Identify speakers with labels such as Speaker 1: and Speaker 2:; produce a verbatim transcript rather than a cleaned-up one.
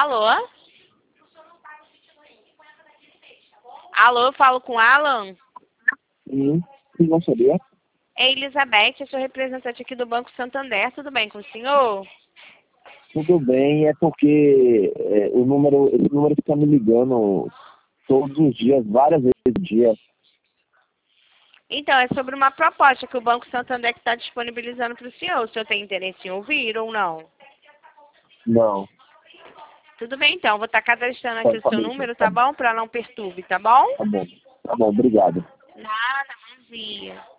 Speaker 1: Alô? Alô, eu falo com Alan?
Speaker 2: Sim, sim, não sabia.
Speaker 1: É Elizabeth, eu sou representante aqui do Banco Santander. Tudo bem com o senhor?
Speaker 2: Tudo bem, é porque é, o número, esse número fica me ligando todos os dias, várias vezes por dia.
Speaker 1: Então, é sobre uma proposta que o Banco Santander está disponibilizando para o senhor. O senhor tem interesse em ouvir ou não?
Speaker 2: Não,
Speaker 1: Tudo bem, então. Vou estar cadastrando aqui
Speaker 2: pode
Speaker 1: o seu
Speaker 2: saber.
Speaker 1: número,
Speaker 2: Tá,
Speaker 1: tá bom? Para não perturbe, tá bom?
Speaker 2: tá bom, tá bom, obrigado.
Speaker 1: Nada, bom dia.